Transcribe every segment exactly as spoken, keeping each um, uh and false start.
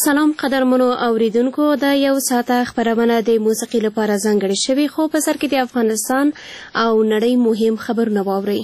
سلام قدرمنو اوریدونکو، دا یو ساعته خبرونه د موسیقي لپاره ځانګړې شوې، خو په سر کې د افغانستان او نړۍ مهم خبرونه واورئ.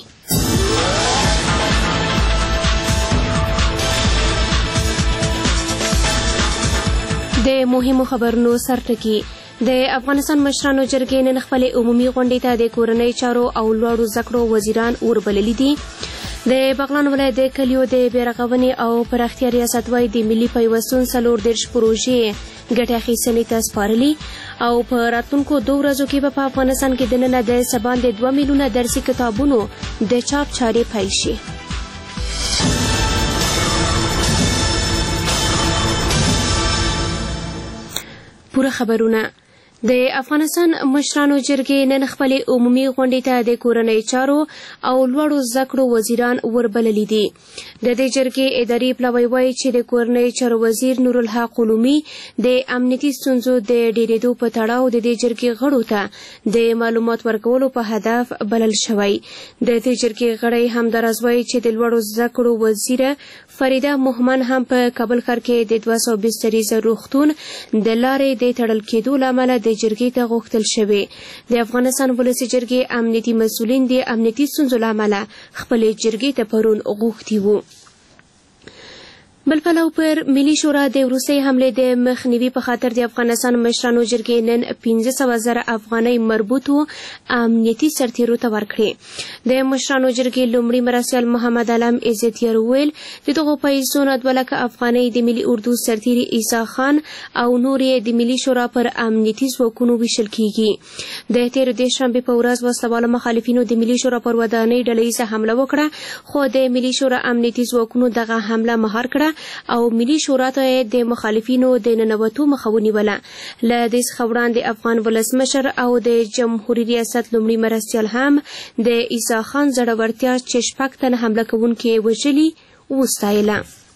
د مهمو خبرونو سرټکي. د افغانستان مشرانو جرګې نن خپلې عمومي غونډې ته د کورنۍ چارو او لوړو زده کړو وزیران وربللي دي. د بغلان ولایت د کلیو د بیارغونې او پراختیا ریاست وايي د ملي پیوستون څلور دېرش پروژې ګټې اخیستنې ته سپارلي او په راتلونکو دوه ورځو کې به په افغانستان کې دننه د څه باندې دوه میلیونه درسي کتابونو د چاپ چارې پیل شي. پوره خبرونه. د افغانستان مشرانو جرګې نن خپلې عمومي غونډې ته د کورنۍ چارو او لوړو زده کړو وزیران وربللي دي. د دې جرګې اداري پلاوی وایي چې د کورنۍ چارو وزیر نورالحق علومي د امنیتي ستونزو د ډېرېدو په تړاو د دې جرګې غړو ته د معلومات ورکولو په هدف بلل شوی. د دې جرګې غړی همداراز وایي چې د لوړو زده کړو وزیره فریده مومن هم په کابل ښار کې د دوه سوه بستریزه روغتون د لارې د تړل کېدو له امله د جرګې ته غوښتل شوی. د افغانستان ولسي جرګې امنیتي مسؤلین د امنیتي ستونزو له امله خپلې جرګې ته پرون غوښتي وو. بل پلو پر ملي شورا د وروستۍ حملې د مخنیوي په خاطر د افغانستان مشرانو جرګې نن پنځه سوه زره افغانۍ مربوطو امنیتي سرتیرو ته ورکړې. د مشرانو جرګې لومړي مرستیال محمد علم عزتیار وویل د دغو پیسو نه دوه لکه افغانۍ د ملي اردو سرتیري عیسی خان او نور یې د ملي شورا پر امنیتي ځواکونو ویشل کیږي. د تېرې دشنبې په ورځ وسلوالو مخالفینو د ملي شورا پر ودانۍ ډلهییزه حمله وکړه، خو د ملي شورا امنیتي ځواکونو دغه حمله مهار کړه او ملي شورا ته د مخالفینو د ننوتو مخه ونیوله. له دې څخه وړاندې افغان ولسمشر او د جمهوري ریاست لومړي مرستیال هم د عیسی خان زړورتیا چې شپږ تنه حمله کوونکي یې وژلي وستایله.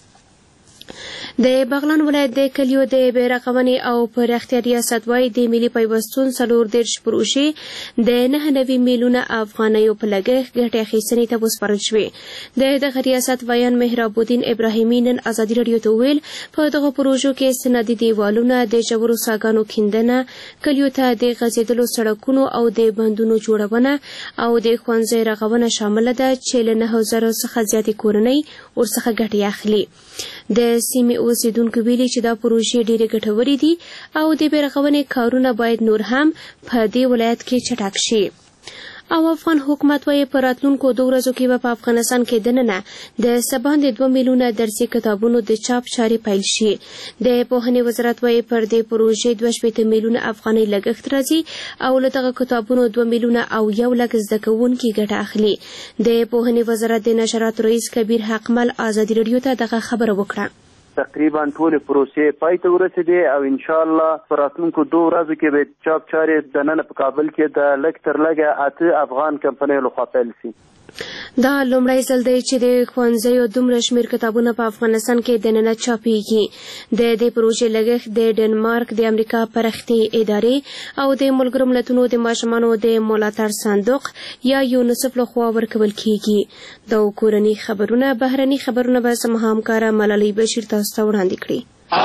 د بغلان ولایت د کلیو د بیارغونې او پراختیا ریاست وايي د ملي پیوستون څلور دېرش پروژې د نهه نوي میلیونه افغانیو په لګښت ګټې اخیستنې ته وسپارل شوې. د دغه ریاست ویان مهراب الدین ابراهیمي نن ازادي راډیو ته وویل په دغو پروژو کې صنعتي دیوالونه، د ژورو څاګانو کیندنه، کلیو ته د غځېدلو سړکونو او د بندونو جوړونه او د ښوونځي رغونه شامله ده چې له نهه زرو څخه زیاتې کورنۍ ورڅخه ګټې اخلي. د سیمې اوسیدونکو ویلي چې دا پروژې ډېرې ګټورې دي او د بیارغونې کارونه باید نور هم په دې ولایت کې چټک شي. او افغان حکومت وايي په راتلونکو دوه ورځو کې به په افغانستان کې دننه د څه باندې دوه میلیونه درسي کتابونو د چاپ چارې پیل شي. د پوهنې وزارت وايي پر دې پروژې دوه شپېته میلیونه افغانۍ لګښت راځي او له دغه کتابونو دوه میلیونه او یو لک زده کوونکي ګټه اخلي. د پوهنې وزارت د نشراتو رئیس کبیر حقمل ازادي راډیو ته دغه خبره وکړه. تقریبا ټول پروسې پای ته ورسېدې او ان شاء الله په راتلونکو دوه ورځو کې به چاپ چارې دننه په کابل کې د لږ تر لږه اته افغان کمپنیو لخوا پیل شي. دا لومړی ځل دی چې د ښوونځیو دومره شمېر کتابونه په افغانستان کې دننه چاپېږي. د دې پروژې لګښت د ډنمارک، د امریکا پرختې ادارې او د ملګرو ملتونو د ماشومانو د ملاتړ صندوق یا یونیسف لخوا ورکول کیږي. دا کورني خبرونه بهرني خبرونه به زموږ همکاره ملالۍ بشیر تاسو ته وړاندې کړي.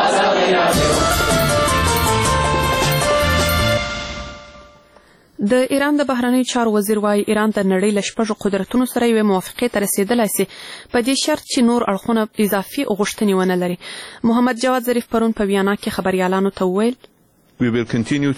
د ایران د بهرنیو چارو وزیر وايي ایران د نړۍ له شپږو قدرتونو سره یوې موافقې ته رسېدلی سي په دې شرط چې نور اړخونه اضافي غوښتنې ونه لري. محمد جواد ظریف پرون په ویانا کې خبریالانو ته وویل موږ به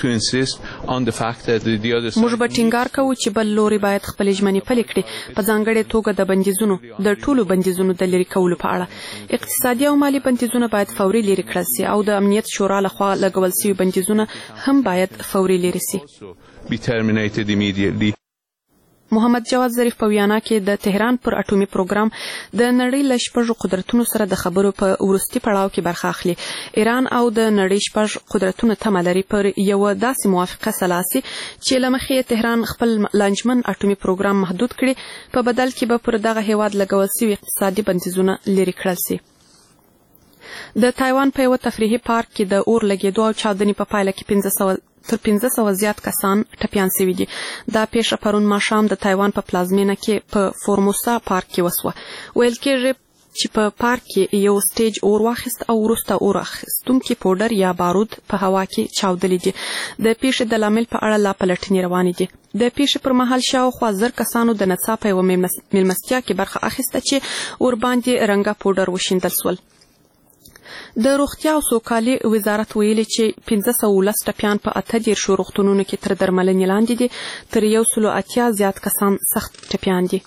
ټینګار کوو چې بل لوري باید خپلې ژمنې پلي کړي، په ځانګړې توګه د بندیزونو د ټولو بندیزونو د لرې کولو په اړه. اقتصادي او مالي بندیزونه باید فوري لرې کړل سي او د امنیت شورا لخوا لګول سوي بندیزونه هم باید فوري لرې سي. محمد جواد ظریف په ویانا کې د تهران پر اټومي پروګرام د نړۍ له شپږو قدرتونو سره د خبرو په وروستي پړاو کې برخه اخلي. ایران او د نړۍ شپږ قدرتونه تمه لري پر یوه داسې موافقه سلاسي چې له مخې تهران خپل لانجمن اټومي پروګرام محدود کړي، په بدل کې به پر دغه هیواد لګول سوي اقتصادي بندیزونه لرې کړل سي. د تایوان په یوه تفریحي پارک کې د اور لګېدو او چاودنې په پایله کې پنځه سوه تر پنځه سوه زیات کسان ټپیان شوي دي. دا پیښه پرون ماښام د تایوان په پلازمینه کې په فورموسا پارک کې وسوه. ویل کېږي چې په پارک کې یو سټیج اور واخیست او وروسته اور اخیستونکي پوډر یا بارود په هوا کې چاودلي دي. د پیښې د لامل په اړه لا پلټنې روانې دي. د پیښې پر مهال شاوخوا زر کسانو د ناڅاپه یوه میلمستیا کې برخه اخیسته چې ور باندې رنګه پوډر وشیندل سول. د روغتیا او سوکالي وزارت ویلي چې پنځه سوه ولس ټپیان په اته دېرشو روغتونونو کې تر درملنې لاندې دي. تر یو سلو اتیا زیات کسان سخت ټپیان دي.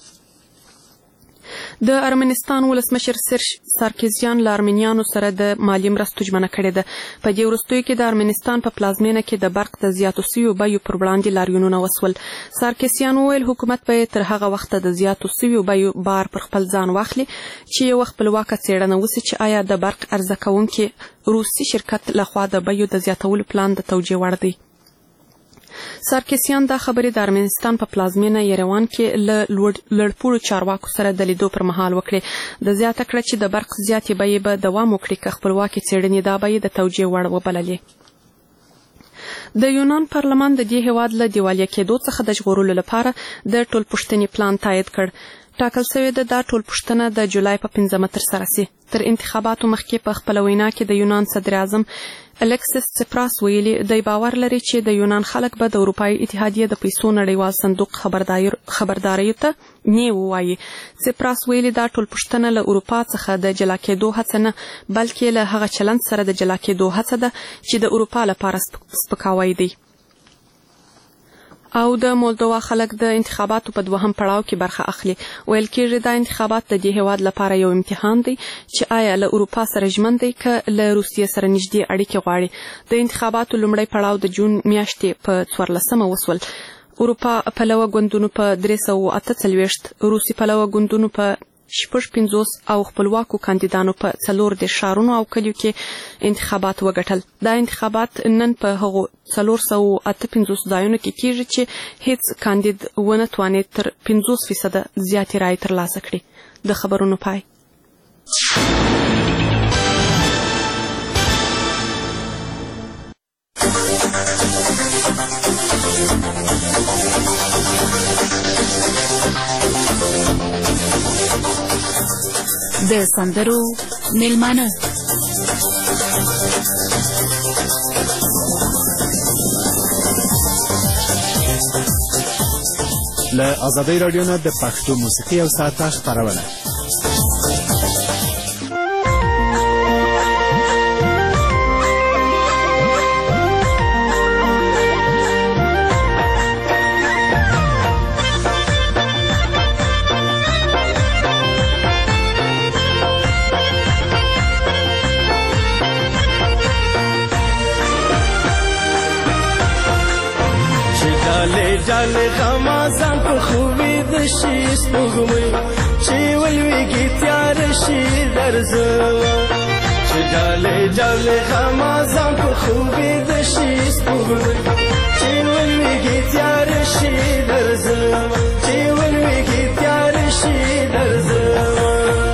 د ارمنستان ولسمشر سرش سارکیزیان له ارمنیانو سره د مالي مرستو ژمنه کړې ده. په دې وروستیو کې د ارمنستان په پلازمینه کې د برق د زیاتو سویو بیو پر وړاندې لاریونونه وسول. سارکیزیان وویل حکومت به تر هغه وخته د زیاتو سویو بیو بار پر خپل ځان واخلي چې یو خپلواکه څېړنه وسي چې آیا د برق عرضه کوونکي روسي شرکت لخوا د بیو د زیاتولو پلان د توجیه وړ دی. سارکیسیان دا خبرې د ارمنستان په پلازمینه یریوان کې له لوړپوړو چارواکو سره د لیدو پر مهال وکړې. د زیاته کړه چې د برق زیاتې بیې به دوام وکړي که خپلواکې څېړنې دا بیې د توجیه وړ وبللې. د یونان پارلمان د دې هیواد له دیوالیه کېدو څخه د ژغورلو لپاره د ټولپوښتنې پلان تایید کړ. ټاکل شوې ده دا ټولپوښتنه د جولای په پنځمه ترسره سي. تر انتخاباتو مخکې په خپله وینا کې د یونان صدر اعظم الکسیس سپراس ویلي دی باور لري چې د یونان خلک به د اروپایي اتحادیې د پیسو نړیوال صندوق خبرداریو ته نه ووایي. سپراس ویلي دا ټولپوښتنه له اروپا څخه د جلا کېدو هڅه نه بلکې له هغه چلند سره د جلا کېدو هڅه ده چې د اروپا لپاره سپکاوی دی. او د مولدووا خلک د انتخاباتو په دوهم پړاو کې برخه اخلي. ویل کېږي دا انتخابات د دې هیواد لپاره یو امتحان دی چې آیا له اروپا سره ژمن دی که له روسیې سره نږدې اړیکې غواړي. د انتخاباتو لومړی پړاو د جون میاشتې په څوارلسمه وسول. اروپا پلوه ګوندونو په درې سوه اته څلوېښت، روسي پلوه ګوندونو په شپږ پنځوس او خپلواکو کاندیدانو په څلور دېرش ښارونو او کلیو کې انتخابات وګټل. دا انتخابات نن په هغو څلور سوه اته پنځوس ځایونو کې کېږي چې هیڅ کاندید ونه توانید تر پنځوس فیصده زیاتې رایې ترلاسه کړي. د خبرونو پای. د سندرو میلمانه له ازادۍ راډیو نه د پښتو موسیقي او ساعته خپرونه. جال غمازان په خوبې د شي سپوږمۍ چې ولویږي تیار شي درځمه چې جالې جالې غمازان په خوبې د شي سپوږمۍ چې ولویږي تیار شي درځمه چې ولویږي تیار شي درځمه.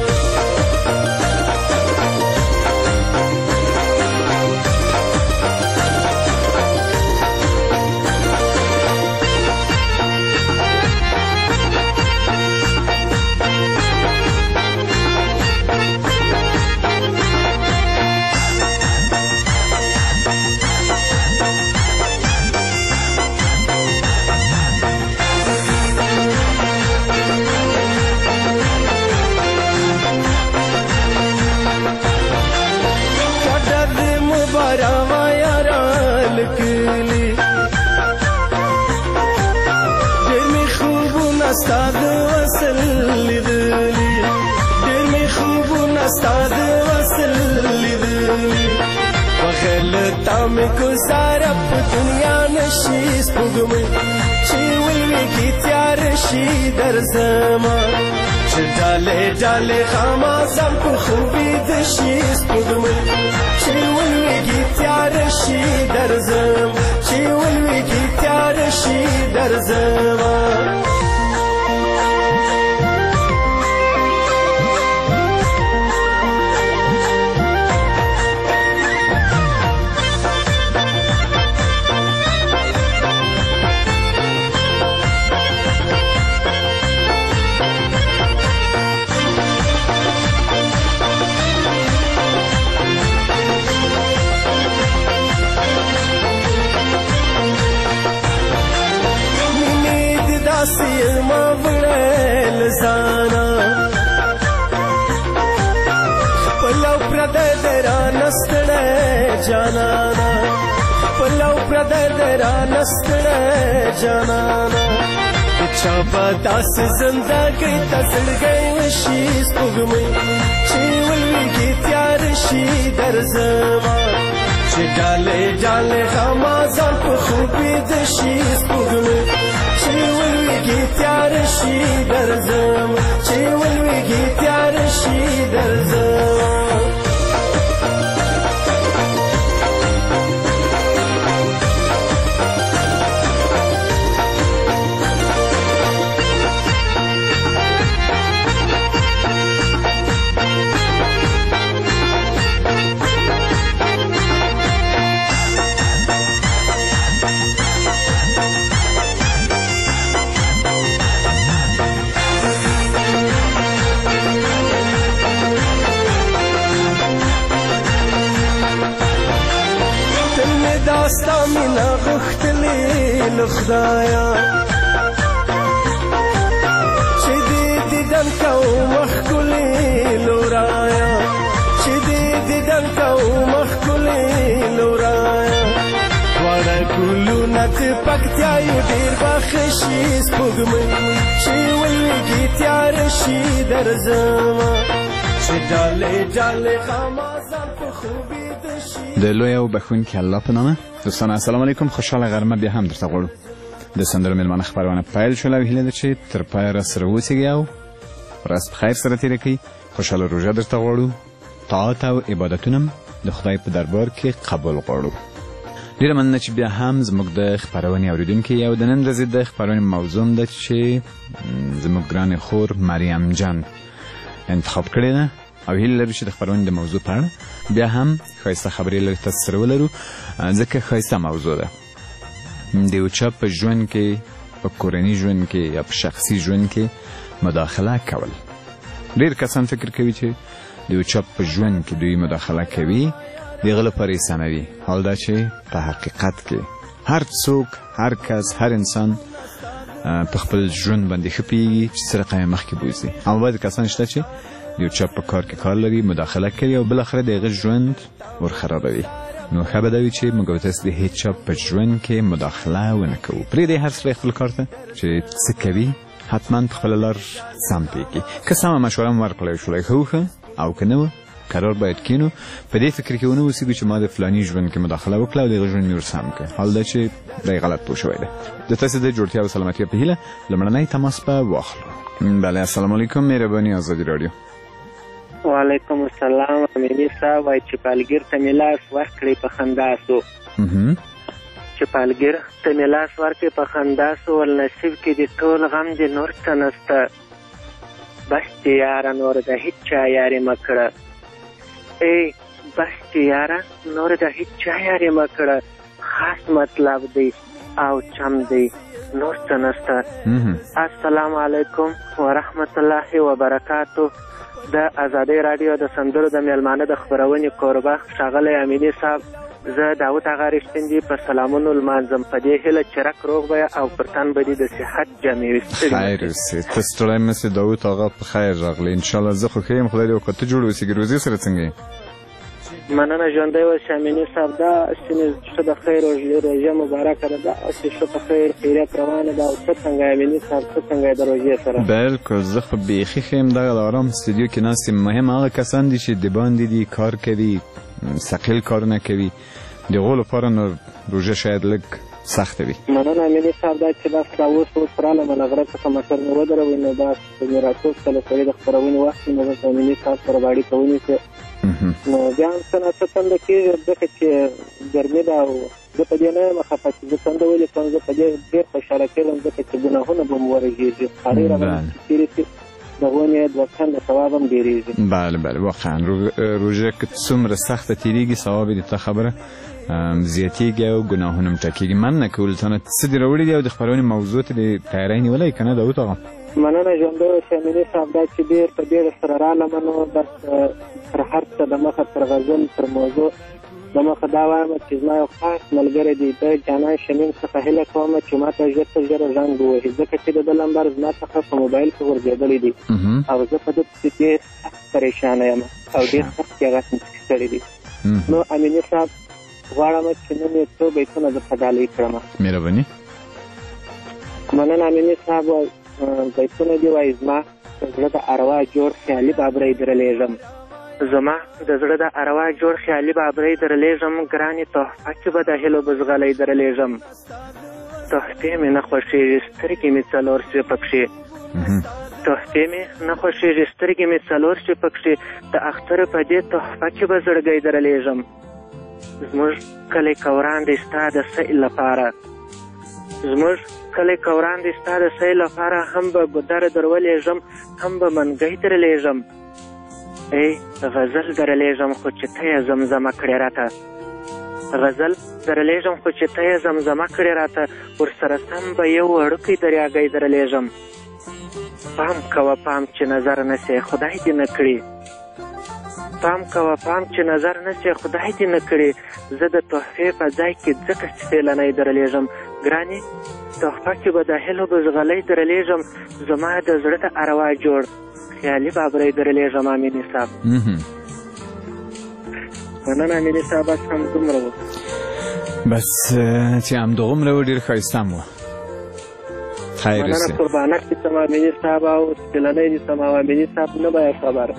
استاد وصل لیدلی ډېر مې خوبونه استاد وصل لیدلی وخل تا مې ګزاره په دنیا نشي سپوږمۍ چې ولویږي تیار شي درځمه چې ډالې ډالې غمازان په خوبې د شي سپوږمۍ چې ولویږي تیار شي درځم چې ولویږي تیار شي درځمه. جانانا پلو پردر دران ستړی جانانا چا په داسې زندګۍ ته زړګی وشي سپوږمۍ چې ولویږي تیار شي درځما چې ډالۍ ډالۍ غمازان په خوبې د شي سپوږمۍ چې ولویږي تیار شي درځما چې ولویږي تیار شي درځما داستا مینا غختلی لخدایا چې دې دیدن کو مخکلی لورایا چې دې دیدن کو مخکلی لورایا وړه ګلو نت پکتیا یو ډیر بخشي سپوږمۍ چې ولویږي تیار شي درځما چې ډالې ډالې خامازان په خوبې د لوی او بخونکي الله په نامه. دوستان السلام علیکم، خوشحاله غرمه بیا هم درته غواړو. د سندرو میلمانه خپرونه پیل شوله او هیله ده چې تر پایه راسره اوسیږئ او ورځ په خیر سره تېره کړئ. خوشحاله روژه درته غواړو. طاعت او عبادتونه هم د خدای په دربار کې قبول غواړو. ډېره مننه چې بیا هم زموږ د خپرونې اورېدونکي یو. د نن ورځې د خپرونې موضوع ده چې زموږ ګرانې خور مریم جان انتخاب کړې ده او هیله لرو چې د خپرونې د موضوع په اړه بیا هم ښایسته خبرې لږ تاسو سره ولرو، ځکه ښایسته موضوع ده. د یو چا په ژوند کې، په کورني ژوند کې یا په شخصي ژوند کې مداخله کول. ډېر کسان فکر کوي چې د یو چا په ژوند کې دوی مداخله کوي د هغه لپاره یې سموي، حال دا چې په حقیقت کې هر څوک، هر کس، هر انسان په خپل ژوند باندې ښه پوهېږي چې څه رقم یې مخکې بوځي. اما بعضې کسان شته چې یو چا په کار کې کار لري، مداخله کوي او بالاخره د هغه ژوند ورخرابوي. نو ښه به دا وي چې موږ او تاسو د هېڅ چا په ژوند کې مداخله ونه کوو. پرېږدئ هر سړی خپل کار ته چې څه کوي حتما په خپله لار سم پرېږدي. که سمه مشوره هم ورکړی شولی ښه وښه، او که نه وه قرار باید کینو په دې فکر کې ونه اوسېږو چې ما د فلاني ژوند کې مداخله وکړه او د هغه ژوند مې ورسم کړه. حال دا چې دی غلط پوه شوی دی. د تاسو د جوړتیا او سلامتیا په هیله لومړنی تماس به واخلو. بله، السلام علیکم، مهرباني ازادي راډیو. وعلیکم السلام. امینی صاحب وایي چې پالګیر ته مې لاس ورکړی په خندا سو چې پالګیر ته مې لاس ورکړی په خندا سو ول نصیب کې دې ټول غم دې نور څه نسته بس چې یاره نور د هېڅ چا یارې مه کړه ای بس چې یاره نور د هېڅ چا یارې مه کړه خاص مطلب دی او چم دی نور څه نسته. السلام علیکم ورحمت الله وبرکاتو. د ازادۍ راډیو د سندرو د میلمانه د خپرونې کوربه ښاغلی امیني صاحب، زه داود اغا رښتین په سلامونو لمانځم په دې هیله چې رک روغ به او پر تن به دې د صحت جامې ویستلي. خیر اوسې، ته ستړی مه سې داود اغا، په خیر راغلی. انشاءالله زه خو ښه یم، خدای دې وکړه ته جوړ اوسېږي. روزي سره څنګه یې؟ مننه، ژوندی اوسې امیني صاحب. داسې مې ښه د خیر روژه مبارکه ده، داسې ښه په خیر خیریت روانه ده. او ته څنګه یې امیني صاحب؟ ته څنګه یې د روژې سره؟ بلکل، زه خو بیخي ښه یم. دغه د ارام استودیو کې ناست یم. مهم هغه کسان دي چې د باندې دي کار کوي، ثقیل کارونه کوي، د هغو لپاره نو روژه شاید لږ سخته وي. مننه امیني صاحب. دا چې بس را اوس اوس رالم له غره څخه موټر مې ودروئ، نو بس مې راتوب کله سړي د خپرونې وخت مې زه امیني صاحب سره به اړیکه ونیسي. نو بیا هم څه نه څه تنده کېږي، ځکه چې ګرمي ده او زه په دې نه یم خفه چې زه تنده ولې کوم. زه په دې ډېر خوشحاله کېږم ځکه چې ګناهونه به مو ورژېږي، هغې راباندې تېرې شي، د هغو نه دوه چنده ثواب هم ډېرېږي. بله بله، واقعا روژه که څومره سخته تېرېږي ثواب یې د تا خبره زیاتېږي او ګناهونه هم ټاکېږي. مننه کولو ته نه څه دې راوړي دي او د خپرونې موضوع ته دې تیاری نیولی که نه داود اغا؟ مننه ژوندی اوسې امیني صاحب. دا چې ډېر په ډېره سره رالم، نو بس تر هر څه د مخه تر غزل تر موضوع د مخه دا وایم چې زما یو خاص ملګری دی، د جانان شمیم څخه هیله کوم چې ما ته ژر تر ژره زنګ ووهي، ځکه چې د ده نمبر زما څخه په موبایل کې غورځېدلی دی او زه په ده پسې ډېر سخت پریشانه یم او ډېر سخت یې هغه ستړی دی. نو امیني صاحب غواړم چې نن یې څو بیتونه درته ډالۍ کړم. مهرباني. مننه امیني صاحب. بیتونه دې وایي زما د زړه د اروا جوړ خیالي بابرۍ درلیږم، زما د زړه د اروا جوړ خیالي بابرۍ درلیږم، ګرانې تحفه کې به د هیلو بزغلی درلیږم. تحفې مې نه خوښېږي سترګې مې څلور شوې پکښې، تحفې مې نه خوښېږي سترګې مې څلور شوې پکښې، د اختر په دې تحفه کې به زړګی درلیږم. زموږ کلی کوران دی ستا د سیل لپاره، زموږ کلی کوران دی ستا د سیل لپاره، هم به ګودر درولېږم هم به منګی درلیږم. ای غزل درلیږم خو چې ته یې زمزمه کړې راته، غزل درلیږم خو چې ته یې زمزمه کړې راته، ورسره سم به یو وړوکی دریاګی درلیږم. پام کوه پام چې نظر نسې خدای دې نه کړي، پام کوه پام چې نظر نسې خدای دې نه کړي، زه د تحفې په ځای کې ځکه سپېلنی درلیږم، ګرانې تحفه کې به د هیلو بزغلی درلیږم، زما د زړه د اروا جوړ خیالي بابرۍ درلیږم. امیني صاحب. مننه امیني صاحب. بس هم دومره و، بس چې همدغومره و، ډېر ښایسته هم و. خیر مننه قربانک دې سم امیني صاحب او سپېلنی دې سم او امیني صاحب نه به یې خبره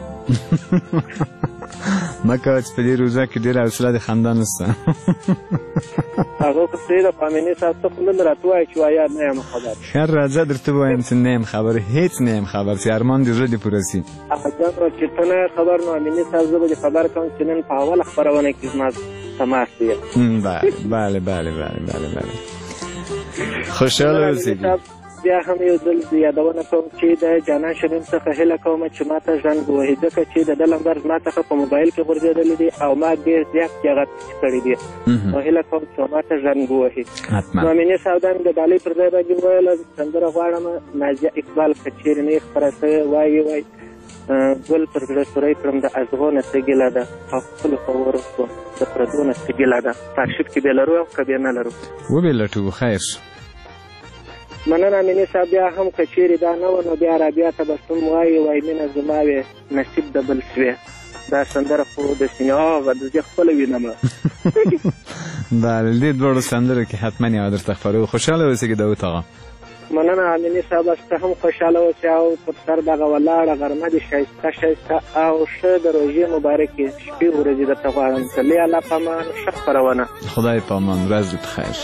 مه کوه چې په دې روژه کې ډېره حوصله د خندا نشته. هغه خو پرېږده په امیني صاحب ته خو نن راته ووایه چې وایه نه یم خبر. ښه راځه درته ووایم چې نه یم خبر، هېڅ نه یم خبر، چې ارمان دې زړه دې پوره سي. هغه جان چې ته نه یې خبر نو امیني صاحب زه به دې خبر کوم چې نن په اوله خپرونه کې زما تماس دی. بله بله بله بله بله بله خوشحاله اوسېږي. بیا هم یو ځل یادونه کوم چې د جانان شمیم څخه هیله کوم چې ما ته زنګ ووهي، ځکه چې د ده نمبر زما څخه په موبایل کې غورځېدلی دی او ما ډېر زیات هغه کړی دی، نو هیله کوم چې ما ته زنګ ووهي. نو امیني صاحب د ډالۍ پر ځای باندې وویله سندره غواړم نازیه اقبال که چېرې نه یې خپره شوې وایي وایي ګل پر زړه سوری کړم د ازغو نه څه ګیله ده او خپلو خبرو شو د پردو نه څه ګیله ده. په ارشیف کې بې لرو او که بې نه لرو وبې لټو. خیر. مننه امیني صاحب. بیا هم که چېرې دا نه وه نو بیا رابیا تبسم وایي وایي مینه زما وې نصیب د بل سوې، دا سندره خو د سینهغه د دې خپله وینمه. بله دې دواړو سندرو کې حتما یوه درته خپروو. خوشحاله اوسېږي داود آغا. مننه امیني صاحب. ته هم خوشحاله اوسې او پر سر دغه ولاړه غرمه دې ښایسته ښایسته او ښه د روژې مبارکې شپې ورځې درته غواړم. صلی الله په امان. ښه خپرونه. خدای په امان. ورځ دې په خیر.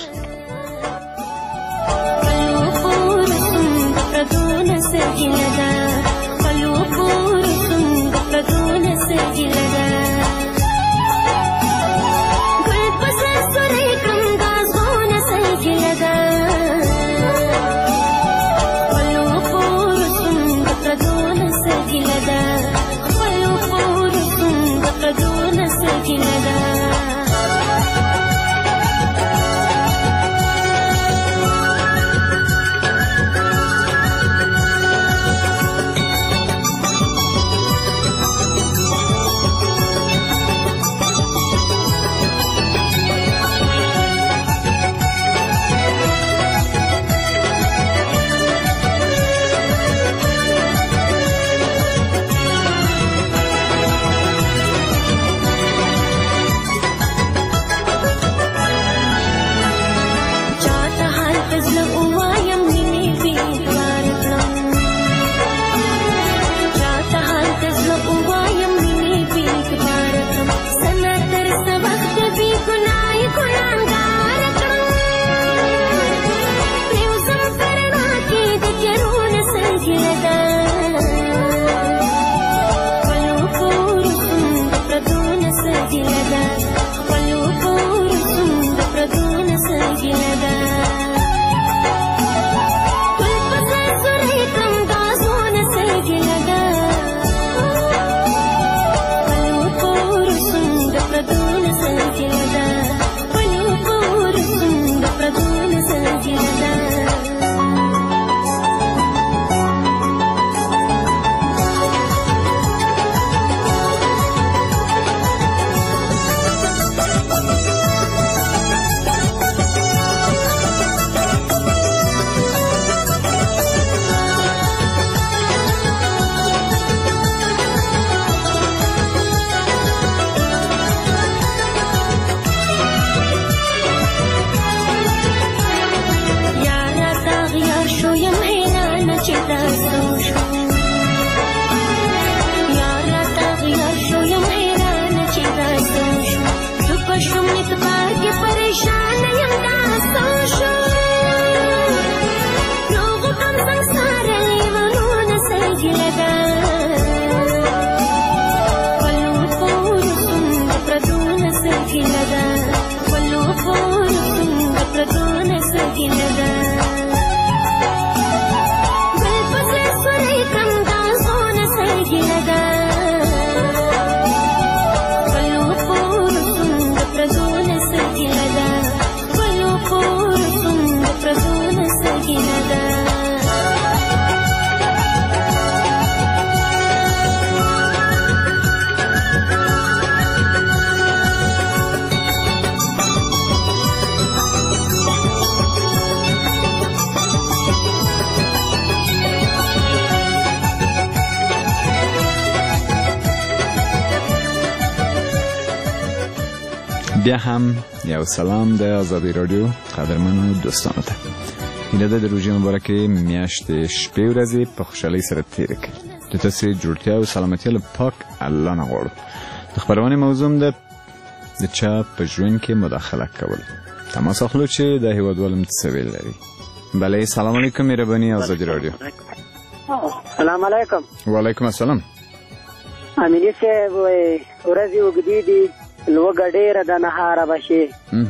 بیا هم یو سلام د آزادی رادیو قدرمنو دوستانو ته. هیله ده د روژې مبارکې میاشتې شپې ورځې په خوشحالۍ سره تېرې کړي. د تاسې جوړتیا او سلامتیا له پاک الله نه غواړو. د خپرونې موضوع ده د چا په ژوند کې مداخله کول. تماس اخلو چې د هیوادوال څه ویل لري. بله سلام علیکم مهرباني آزادی رادیو. سلام علیکم. وعلیکم السلام. امینی صاحب ورځې اوږدې دي لوږه ډېره د نهاره به شي.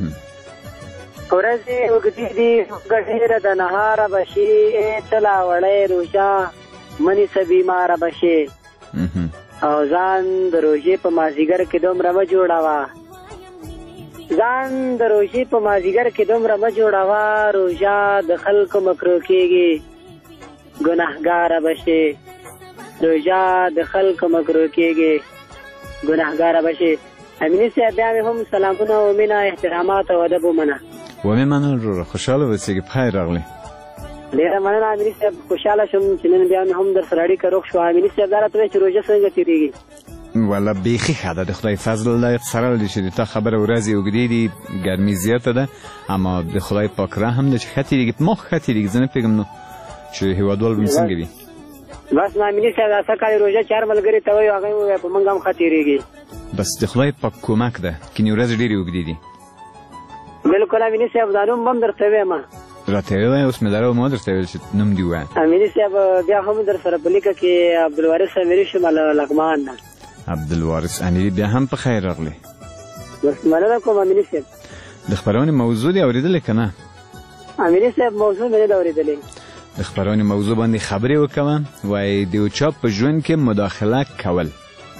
ورځې اوږدې دي لوږه ډېره د نهاره به شي. ته لا وړی روژه منې څه بیماره به شي. او ځان د روژې په مازدیګر کې دومره مه جوړوه ځان د روژې په مازدیګر کې دومره مه جوړوه. روژه د خلکو مکرو کېږي ګناهګاره به شي. روژه د خلکو مکرو کېږي ګناهګاره به شي. امیني صاحب بیا مې هم سلامونه او مینه احترامات او ادب ومنه. ومې منل وروره خوشحاله اوسېږي. بخیر راغلی. ډېره مننه امیني صاحب. خوشحاله شوم چې نن بیا مې هم در سره اړیکه روغ شوه. امیني صاحب دا راته وایي چې روژه څنګه تېرېږي؟ والا بیخي ښه ده د خدای فضل دی. سره دی چې د تا خبره ورځې اوږدې دي ګرمي زیاته ده اما د خدای پاک رحم ده چې ښه تېرېږي. په ما خو ښه تېرېږي. زه نه پوهېږم نو چې هېوادوال به مې څنګه وي. بس نو امیني صاحب دا څه کال روژه چې هر ملګري ته وایي هغه یې ووایه په موږ هم ښه تېرېږي. بس د خدای پاک کومک ده کنې ورځې ډېرې اوږدې دي. بلکل امیني صاحب دا نوم هم درته وایم راته یې ووایه. اوس مې دره ما درته ویل چې نوم دې ووایه. امیني صاحب بیا هم در سره په لیکه کې عبدالوارث امیري شوم له لغمان نه. عبدالوارث امیري بیا هم په خیر راغلی. بس مننه کوم امیني صاحب. د خپرونې موضوع دې اورېدلې که نه؟ امیني صاحب موضوع مې نه ده اورېدلې. د خپرونې موضوع باندې خبرې وکوه. وایي د یو چا په ژوند کې مداخله کول.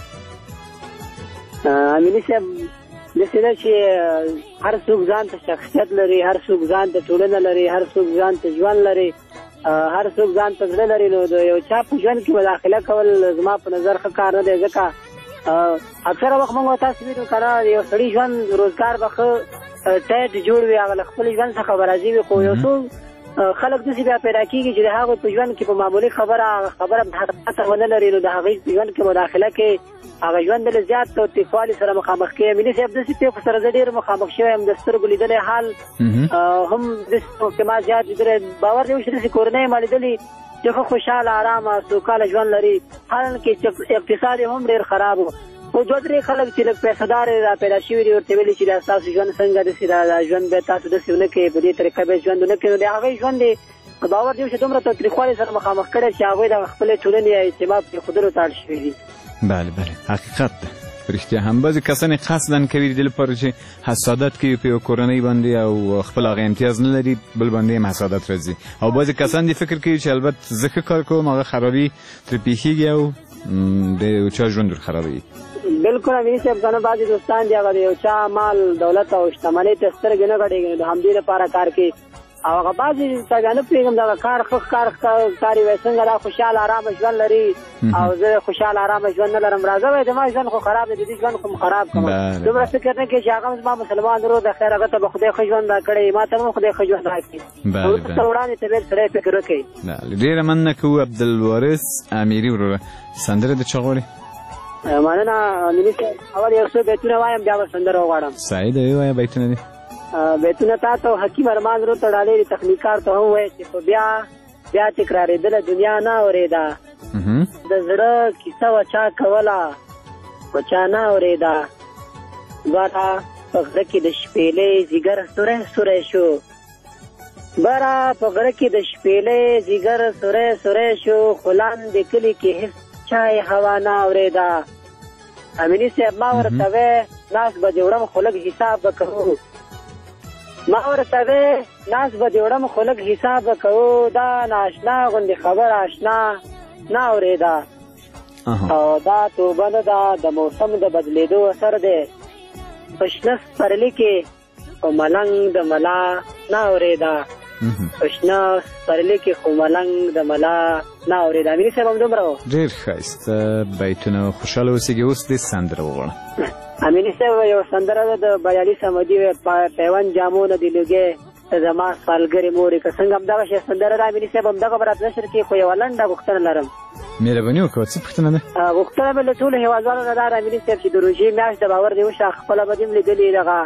امیني صاحب داسې ده چې هر څوک ځان ته شخصیت لري. هر څوک ځان ته ټولنه لري. هر څوک ځان ته ژوند لري. هر څوک ځان ته زړه لري. نو د یو چا په ژوند کې مداخله کول زما په نظر ښه کار نه دی. ځکه اکثره وخت موږ تاسو وینو که نه یو سړي ژوند روزګار به ښه ټایټ جوړ وي. هغه له خپل ژوند څخه به راضي وي. خو یو څو خلک داسې بیا پیدا کېږي چې د هغوی په ژوند کې په معمولي خبره هغه خبره حقیقت ونه لري. نو د هغوی په ژوند کې مداخله کې هغه ژوند له زیات تاوتریخوالي سره مخامخ کوي. امیني صاحب داسې پېښو سره زه ډېر مخامخ شوی یم. د سترګو لیدلی حال هم داسې که ما زیات لیدلی باور دی چې داسې کورنۍ ما لیدلي چې ښه خوشحاله ارامه سوکاله ژوند لري. حالانکې اقتصاد یې هم ډېر خراب و. خو دوه درې خلک چې لږ پیسهدار را پیدا شوي دي ورته ویلي چې دا ستاسو ژوند څنګه داسې دا ژوند به تاسو داسې ونه کوئ په دې طریقه به ژوند ونه کوئ. نو د هغوی ژوند یې باور دی چې دومره تاوتریخوالي سره مخامخ کړی چې هغوی د خپلې ټولنې اعتماد پرېښودلو ته اړ شوي دي. بله بله حقیقت ده. رښتیا هم بعضې کسان یې قصداً کوي د دې لپاره چې حسادت کوي په یو کورنۍ باندې او خپل هغه امتیاز نه لري بل باندې هم حسادت راځي. او بعضې کسان دې فکر کوي چې البته زه ښه کار کوم هغه خرابي ترې پېښېږي او د یو چا ژوند ور خرابوي. بلکل امیني صاحب که نه بعضې دوستان دي هغه د یو چا مال دولت او شتمنۍ ته سترګې نه غټېږي. د همدې لپاره کار کوي او هغه بعضې ته بیا نه پوهېږم دغه کار ښه کار ښکاري وایي څنګه دا خوشحاله ارامه ژوند لري او زه خوشحاله ارامه ژوند نه لرم. راځه وایي زما ژوند خو خراب دی د دې ژوند خو م خراب کړم. دومره فکر نه کوي چې هغه زما مسلمان ورور د خیر هغه ته به خدای ښه ژوند راکړی ما ته هم خدای ښه ژوند راکړي. وروسته تر وړاندې ته باید سړی فکر وکړي. ډېره مننه کوو عبدالوارث امیري وروره. سندره د چا غواړې؟ مننه امیني صاحب. اول یو څو بیتونه وایم بیا به سندره وغواړم. صحیح ده ووایه بیتونه دي. بیتونه تا ته حکیم ارمان رو ته ډالۍ تخنیکار ته هم وایي چې په بیا بیا تکرارېدله دنیا نه اورېده. د زړه کیسه وه چا کوله خو چا نه اورېده. باره په غره کې د شپېلۍ ځیګر سوری سوری شو. باره په غره کې د شپېلۍ ځیګر سوری سوری شو. خو لاندې کلي کې هېڅ چا یې هوا نه اورېده. امیني صاحب ما ورته وی ناست به دې وړم خو لږ حساب به کوو. ما ورته وی ناست به دې وړم خو لږ حساب به کوو. دا ناشنا غوندې خبره اشنا نه اورېده. او دا توبه نه ده د موسم د بدلېدو اثر دی. په شنه سپرلي کې خو ملنګ د ملا نه اورېده. په شنه سپرلي کې خو ملنګ د ملا نه اورېده. امیني صاحب هم دومره و. ډېر ښایسته بیتونه. خوشحاله اوسېږي. اوس دې سندره وغواړه. امیني صاحب یو سندره ده د بریالي صمدي پیوند جامو نه دي لوګې ته زما سالګرې مورې که څنګه همدغه شی سندره ده. امیني صاحب همدغه به راته نشر کړي خو یوه لنډه غوښتنه لرم. مهرباني وکړه. څه پوښتنه ده؟ غوښتنه مې له ټولو هېوادوالو نه دا ده امیني صاحب چې د روژې میاشت د باور دې وشه خپله به دې هم لیدلې دغه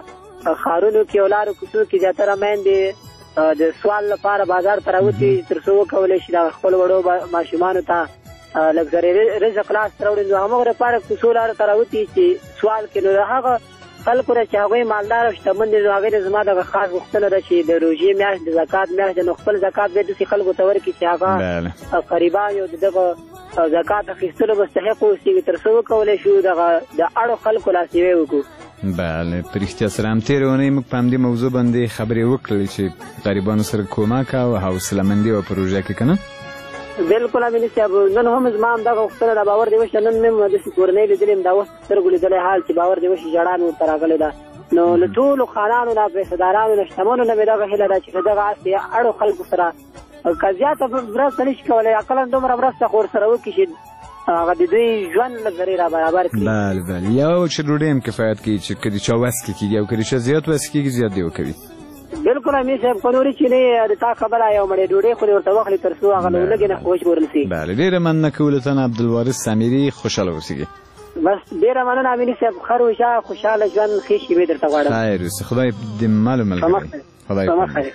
ښارونو کې او لارو کوڅو کې زیاتره میندې د سوال لپاره بازار ته راوځي تر څو وکولی شي د خپل وړو ماشومانو ته لږ زری رزق لاسته راوړي. نو همغه لپاره کوڅو لارو ته راوځي چې سوال کوي. نو د هغه خلکو نه چې هغوی مالدار او شتمن دي، نو هغوی نه زما دغه خاص غوښتنه ده چې د روژې میاشت د زکات میاشت ده، نو خپل زکات باید داسې خلکو ته ورکړي چې هغه قریبان یو د دغه زکات اخیستلو مستحق اوسي، تر څو وکولی شو دغه د اړو خلکو لاسنیوی وکړو. بله، په رښتیا سره هم تېرې اونۍ موږ په همدې موضوع باندې خبرې وکړلې چې غریبانو سره کومک او حوصلهمندي او پروژه کې که نه. بالکل امیني صاحب، نن هم زما هم دغه غوښتنه ده، باور دې وشي نن مې هم داسې کورنۍ لیدلې یم، دا اوس سترګو لیدلی حال چې باور دې وشي ژړا مې ورته راغلې ده. نو له ټولو خانانو نه پیسهدارانو نه شتمنو نه مې دغه هیله ده چې د دغه هسې اړو خلکو سره که زیاته مرسته نه شي کولی، اقلا دومره مرسته خو ورسره وکړي چې هغه د دوی ژوند لږ زری را برابر کړي. بله بله، یو چې ډوډۍ هم کفایت کوي چې که د چا وس کې کېږي او که د چا زیات وس کېږي زیات دې وکوي. بالکل امین صاحب، که نورې چې نه د تا خبره یو مړۍ ډوډۍ خو دې ورته واخلي تر څو هغه له لږې نه خوش ورنسي. بله، ډېره مننه کوو له تنه عبدالوارث سمیري، خوشحاله اوسېږي. بس ډېره مننه امیني صاحب، خیر اوسه، خوشحاله ژوند، ښې شېبې درته غواړم. خیر اوسه، خدای دې مل ملګری. خدای خیر.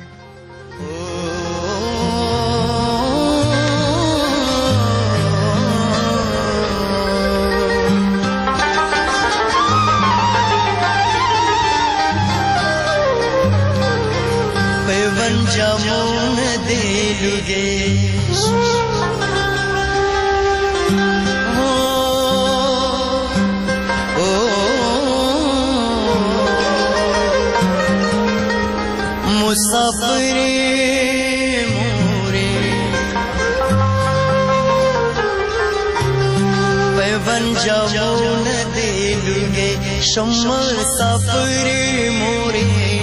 جامون دیلوگے مسافر مورے پیون جامون دیلوگے شمع سافر مورے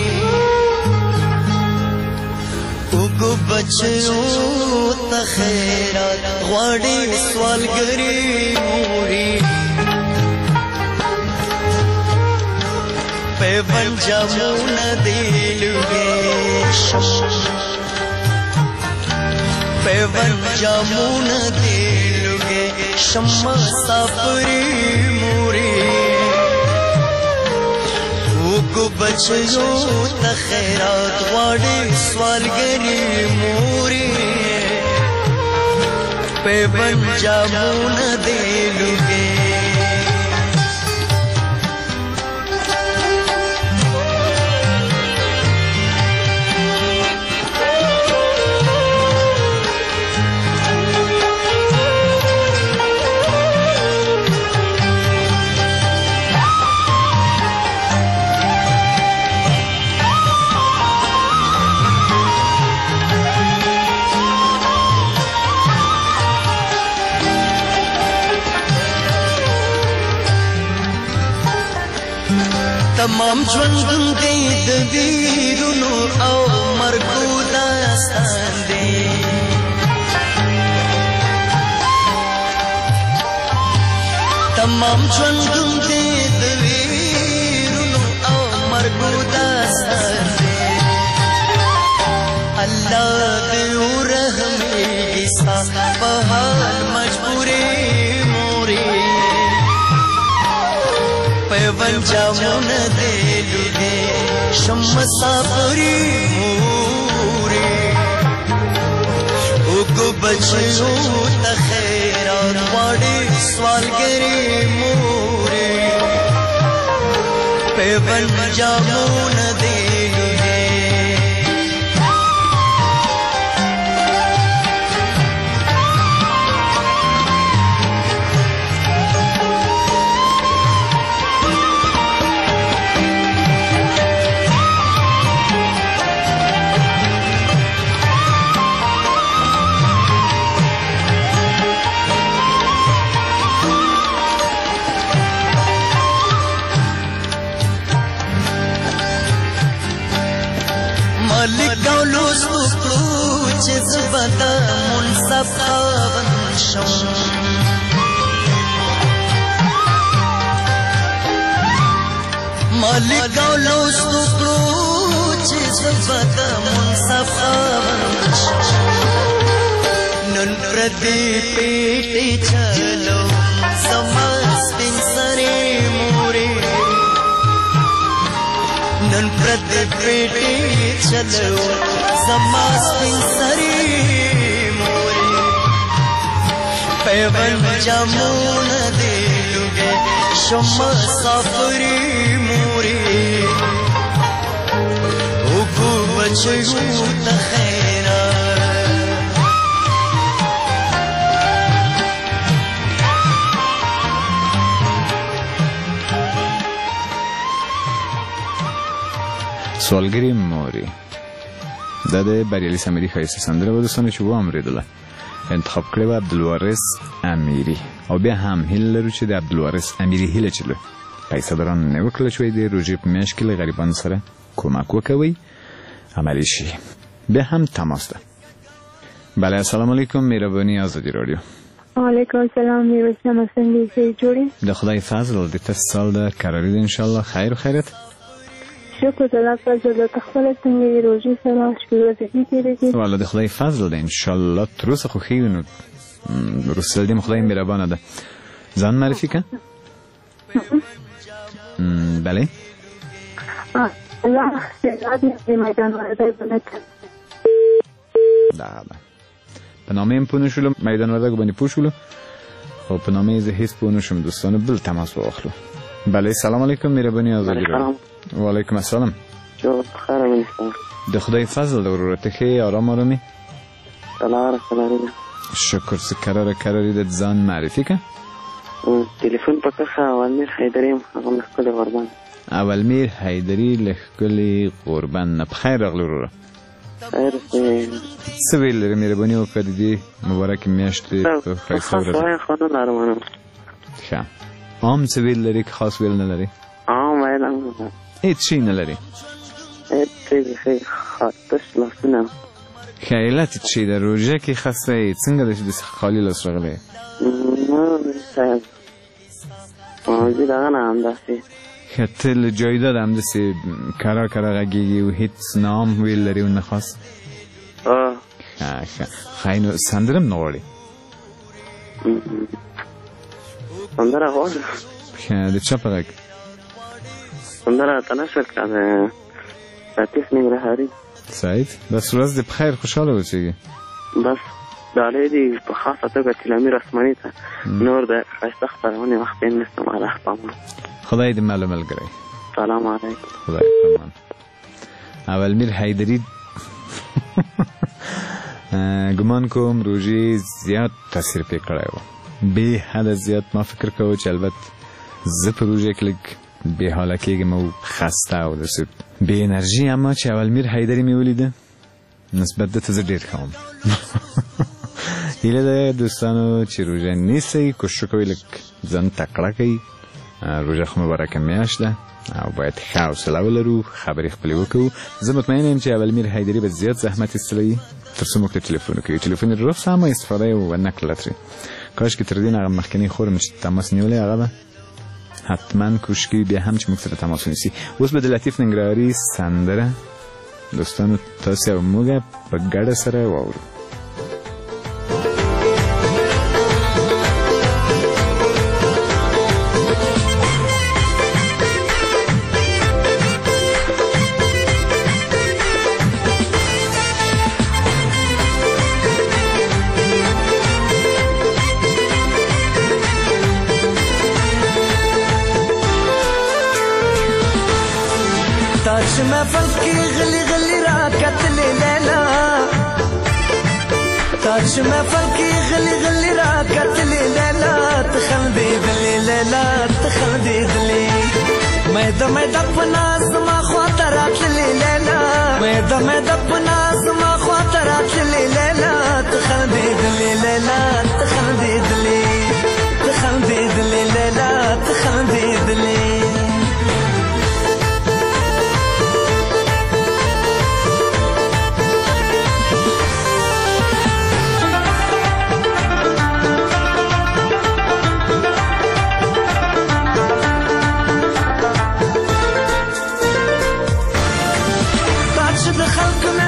بچو تا خیرات غواړي سوالګري موري په بنجامونه دیلوګي په بنجامونه دیلوګي شمع سافري موري وګو بچو تا خیرات غواړي سوالګري موري په بنجامونه دیلوګي تمام ژوندون دی د ویرونو او مرګو داستان دی تمام ژوندون دی د ویرونو او مرګو داستان دی الله دې ورحمېږي ستا په حال مجبورې مورې پیون جامونه دیلوګي شمع سافري موري وګو بچو ته خیرات غواړي سوالګري موري پیون جامونه دیلوګي لګاولو سپکړو چې زبدا منصف خاون شم ما لګاولو سپکړو چې زبدا منصف خاون شم نن پردي پیټي چلو زما سپین سره مورې پیټي چلو زما سپین سری موري پیوند جامون دې لوګي شم سفری موري او کو بچو ته خیره سوالګری موري دا د بریالي سمیری ښایسته سندره به دوستانو چې واورېدله انتخاب کړې وه عبدالوارث امیري او بیا هم هیله لرو چې د عبدالوارث امیري هیله چې له پیسه داران نه وکړله چې د روژې په میاشت کې له غریبانو سره کمک وکوئ عملی شي بیا هم تماس ده بله السلام علیکم مهرباني آزادی رادیو وعلیکم السلام میرسم څنګه جوړی د خدای فضل د تاسو سال د قراری ده ان شاء الله خیر و خیرت شکر الله فضل د خپل څنګه روزي سره شپږ ورځې کېږي والله د خدای فضل ده ان شاء الله تر اوسه خو خیر نو رسول دې خدای مهربانه ده ځان معرفي کا بله الله دې میدان ورته دا په نامه هم پونه شولو میدان وردګ باندې پوه شولو خو په نامه زه هیڅ پوه نشم دوستانو بل تماس واخلو بله سلام علیکم مهرباني آزادی و علیکم السلام د خدای فضل د ورورته ښې ارام ارامي شکر څه کراره کراري د ځان معرفي که تلیفون په کښه اولمیر حیدري یم هغه له ښکلې غوربند اولمیر حیدري له ښکلې غوربند نه په خیر راغلی وروره خیر څه ویل لرې مهرباني وکړه د دې مبارکې میاشتې په ښایسته ورځ خو نه لرم منم ښه عام څه ویل لري که خاص ویل نه لري عام ویل هم نه هېڅ شی نه لري هېڅ شی بیخي تش لاسونه ښه علت یې څه شی ده روژه کې خسته یې څنګه ده چې داسې خالي لاس راغلی نه صاحب موجود هغه نه همداسې ښه ته له جایداد همداسې کرار کرار غږېږي او هېڅ نه عام ویل لري او نه خاص ښه ښه ښایي نو سندره هم نه غواړې سندره غواړم ښه د چا په غږ سندره تنشر کړه د لطیف ننګرهاري سعید بس ورځ دې په خیر خوشحاله اوسېږي بس ډالۍ دي په خاصه توګه تیلامیر اسماني ته نور د ښایسته خپرونې وخت یې نشتم الله پامان خدای دې مل ملګری سلام علیکم خدای پامان اولمیر حیدري ګمان کوم روژې زیات تاثیر پرې کړی و بې حده زیات ما فکر کوه چې البته زه په روژې کې لږ بې حاله کېږم او خسته او داسې بې انرژي اما چې اولمیر حیدري مې ولیده نسبت ده ته زه ډېر ښه وم هیله ده دوستانو چې روژه نیسئ کوشش کوئ لږ ځان تکړه کوئ روژه خو مبارکه میاشت ده او باید ښه حوصله ولرو خبرې خپلې وکړو زه مطمئنه یم چې اولمیر حیدري به زیات زحمت ایستلی تر څو موږ ته تلیفون وکړي تلیفون یې روغ سمه استفاده یې ونه کړله ترې کاشکې تر دې نه هغه مخکینی خور مې چې تماس نیولی هغه به حتما کوشش کوي بیا هم چې موږ سره تماس ونیسي اوس به د لطیف ننګرهاري سندره دوستانو تاسې او موږ په ګډه سره واورو تاج محفل کی غلی غلی را کتلی لیلا تاج محفل کی غلی غلی را کتلی لیلا تخلدی دلی لیلا تخلدی دلی میدا میدا پناز ما خاطرات لی لیلا میدا میدا پناز ما خاطرات لی لیلا تخلدی دلی لیلا تخلدی دلی تخلدی دلی لیلا تخلدی دلی خلق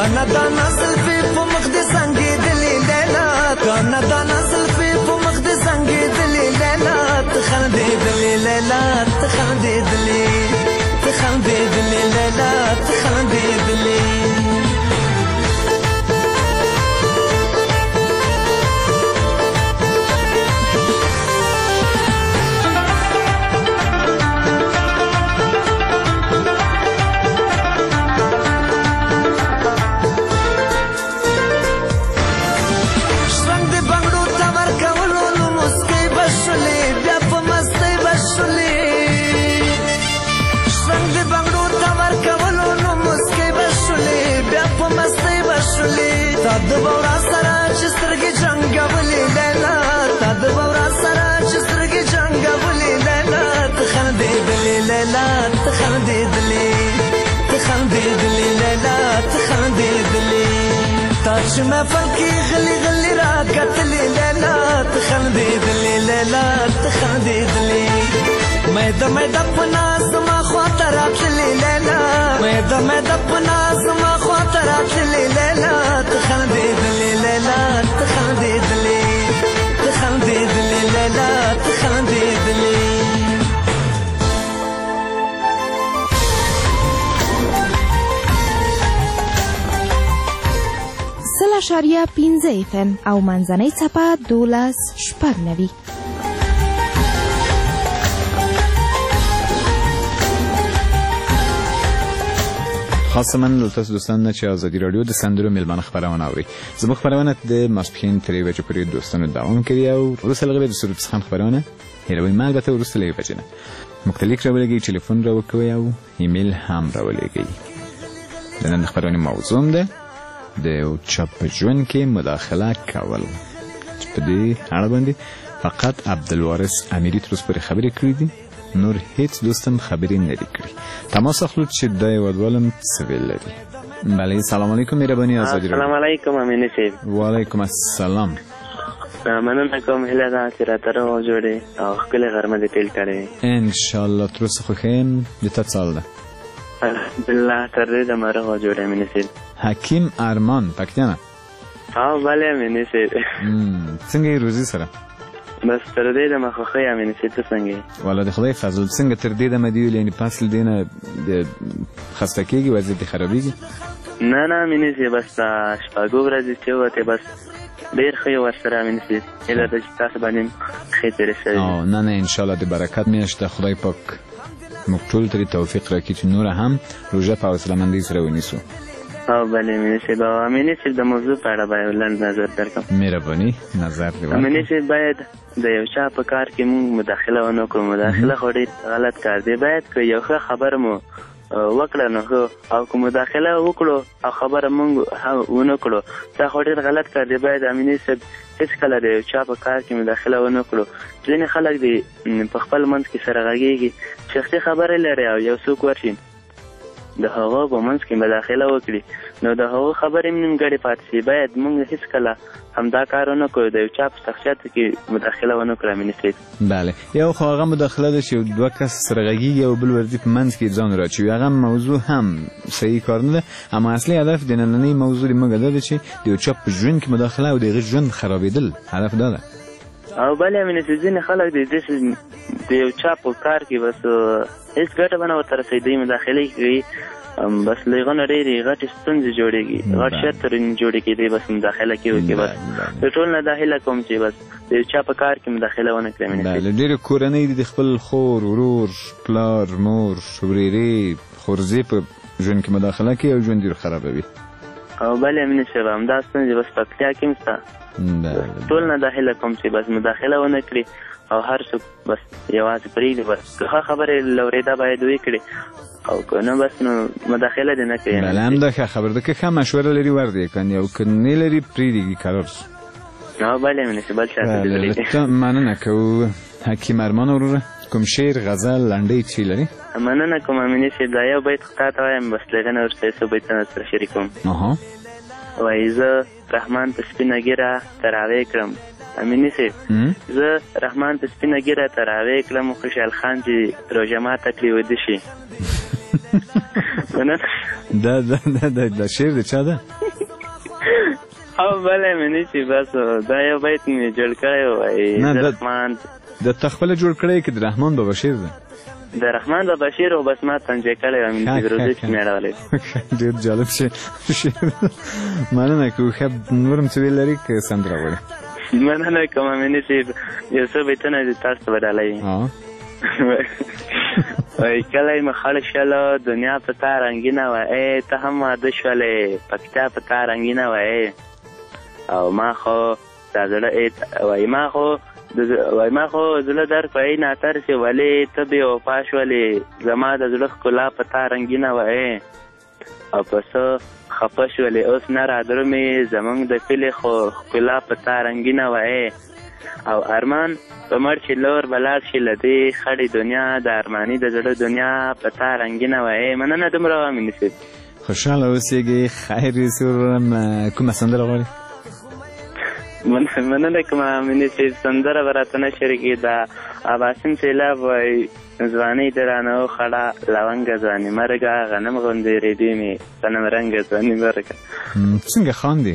کانا دانا زلفی په مخ دې زنګېدلې لیلا کانا دانا زلفی په مخ دې زنګېدلې لیلا ته خندېدلې لیلا ته خندېدلې ته خندېدلې لیلا ته خندېدلې تا د بورا سره چې سترګې جنګولې لیلا تا د بورا سره چې سترګې جنګولې لیلا ته خندېدلې لیلا ته خندېدلې ته خندېدلې لیلا ته خندېدلې تا چې محفل کې غلي غلي راکتلې لیلا ته خندېدلې لیلا ته خندېدلې میده میده په ناز زما خواته راتللې لیلا میده میده په ناز زما خواته راتللې لیلا ته خندېدلې لیلا ته خندېدلې ته خندېدلې لیلا ته خندېدلې سل اعشاریه پنځه اف ام او منځنۍ څپه دولس شپږ نوي. خاصه من له تاسو دوستانو چې ازادي رادیو د سندرو میلمانه خبرونه اوري. زموږ خبرونه د ماسپښین ترې بجې پورې دوستانو دوام کوي او وروسته له هغې د سروپ څخه خبرونه هیروئ. ما البته وروسته له یوې بجې نه موږ ته لیک راولېږئ، ټلیفون راوکوئ او ایمیل هم راولېږئ. د نن خبرونې موضوع هم ده د یو چا په ژوند کې مداخله کول، چې په دې اړه باندې فقط عبدالوارث امیري تر اوسه پورې خبرې کړې دي، نور هیڅ دوستم خبرې نه دي کړې. تماس اخلو چې دا هېوادوالم څه ویل لري. بله سلام علیکم مهرباني ازادي رادیو. السلام علیکم امینه صاحب. وعلیکم السلام. مننه کوم هیله ده چې راته راوجوړې او ښکلې غرمه دې پیل کړې. انشاءالله تر اوسه خوښه یم. د تا څه حال ده؟ الحمدلله تر دې دمه راوجوړې امینه صاحب. حکیم ارمان پکتیانه. ها بله امینه صاحب. څنګه یې روزي سره؟ بس تر دې دمه خوښه یم امینه صاحب. ته څنګه یې؟ والله د خدای فضل. څنګه تر دې دمه دې ویل یعنې پس له دې نه خسته کېږي، وضعیت دې خرابېږي؟ نه نه امینه صاحب بس دا شپږو ورځې چې ووتې بس ډېر ښه یې ورسره امینه صاحب. هیله ده چې تاسو باندې ښې تېرې شوې. نه نه انشاءالله د برکت میاشت ده. خدای پاک موږ ټول ترې توفیق راکړي چې نوره هم روژه په حوصلهمندۍ سره ونیسو. او بله امینه صاحب. او امینه صاحب د موضوع په اړه باید لنډ نظر درکړم. مهرباني نظر دې ورکړه. امینه صاحب باید د یو چا په کار کې موږ مداخله ونه کړو. مداخله خو ډېر غلط کار دی. باید که یو ښه خبره مو وکړه نو ښه، او که مداخله وکړو او خبره موږ ونه کړو دا خو ډېر غلط کار دی. باید امینه صاحب هېڅکله د یو چا په کار کې مداخله ونه کړو. ځینې خلک دي په خپل منځ کې سره غږېږي، شخصي خبرې لري او یو څوک ورشي د هغه په منځ کې مداخله وکړي نو د هغه خبرې هم نیمګړې پاتې شي. باید موږ هېڅکله همدا کار ونه کړو، د یو چا په شخصیت کې مداخله ونه کړو امینه صاحب. بله یو خو هغه مداخله ده چې یو دوه کس سره غږېږي او بل ورځي په منځ کې ځان راچوي، هغه موضوع هم صحیح کار نه ده. اما اصلي هدف د نننۍ موضوع د موږ دا ده چې د یو چا په ژوند کې مداخله او د هغه ژوند خرابېدل هدف دا ده. او بله امینه صاحب ځینې خلک دي د یو چا په کار کې بس هېڅ ګټه به نه ورته رسوي، دوی مداخلې کوي بس له هغه نه ډېرې غټې ستونزې جوړېږي، غټ شر ترې جوړې کېدی بس مداخله کې وکړي. بس د ټول نه دا هیله کوم چې بس د یو چا په کار کې مداخله ونه کړي امینه صاحب. بله ډېرې کورنۍ دي د خپل خور ورور پلار مور ورېرې خورزې په ژوند کې مداخله کوي او ژوند یې خرابوي. او بله امینه صاحب همدا ستونزې بس پکتیا کې هم شته. ټول نه دا هیله کوم چې بس مداخله ونه کړي او هر څوک بس یوازې پرېږدي. بس ښه خبرې له اورېدا باید وکړي او که نه بس نو مداخله دې نه کوي. بله همدا ښه خبره ده. که ښه مشوره لري ور دې کنې او که نه لري پرېږدي قرار شو. او بله امینه صاحب بل چاته مننه کوو. حکیم ارمان وروره کوم شعر غزل لنډۍ چې لري؟ مننه کوم امینه صاحب. دا یو بیت خو تا ته وایم بس له هغه نه وروسته یې څو بیتونه سره شریکوم. وایي زه رحمان په سپینه ږیره تراوی کړم امینه صاحب. زه رحمان په سپینه ږیره تراوی کړم خوشحال خان چې روژه ماته کړي وده شي. دا دا دا دا شعر د چا ده؟ او بله مې نه چې بس دا یو بیت مې جوړ کړی وایي د رحمان د تا خپله جوړ کړی که د رحمان بابا شعر ده؟ د رحمان بابا شعر او بس ما طنجه کړی وه مې فیروزي چې مې اړولی ډېر جالب شعر مننه که ښه نور هم څه ویل لري که سندره غواړې؟ مننه کوم امیني صاحب یو څه بیتونه دې تاسو ته به ډالوي وایي کلی مې خړ شله دنیا په تا رنګینه وه ای ته هم واده شولې پکتیا په تا رنګینه وه ای او ما خو دا زړه وایي ما خو وایي ما خو زړه در کوي ناتر چې ولې ته بې وفا شولې زما د زړه ښکلا په تا رنګینه وه ای او په څه خفه شولې اوس نه رادرومې زموږ د کلي خو ښکلا په تا رنګینه وه ای او ارمان په مړ چې لور به لاړ شي له دې خړې دنیا د ارماني د زړه دنیا په تا رنګینه وه ای مننه دومره وه مینې صاحب خوشحاله اوسېږئ خیر یې سورم کومه سندره غواړئ؟ مننه کومه مینې صاحب سندره به راته نه شریکي دا اباسین سیلاب وایي ځواني درانه وخړه لونګه ځواني مرګه غنم غوندې ریډي مې غنم رنګه ځواني مرګه څنګه خاندې؟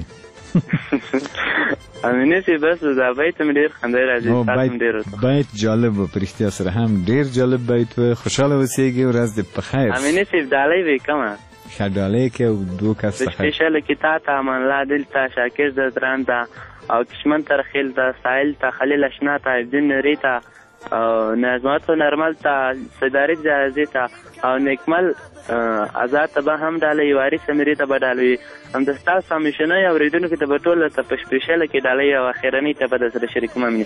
امینه صاحب بس دا بیت مې ډېر خندا راځي تاسو هم ډېر بیت جالب و په رښتیا سره هم ډېر جالب بیت و خوشحاله اوسېږئ ورځ دې په خیر امینه صاحب ډالۍ به یې کومه ښه ډالۍ کې او دوه کس څخه سپېشل کې تا ته امان الله دل ته شاکر زدران ته او کشمن ترخیل ته ساحل ته خلیل اشنا ته عبدالدین نوري ته او نظمات و نرمل ته صدارک جهازي ته او نیکمل آزاد ته به هم ډالۍ وارث امیري ته به ډالۍ همدا ستاسو همیشنۍ اورېدونکو ته به ټوله ته په سپېشله کې ډالۍ او اخرنۍ ته به درسره شریکوم امینه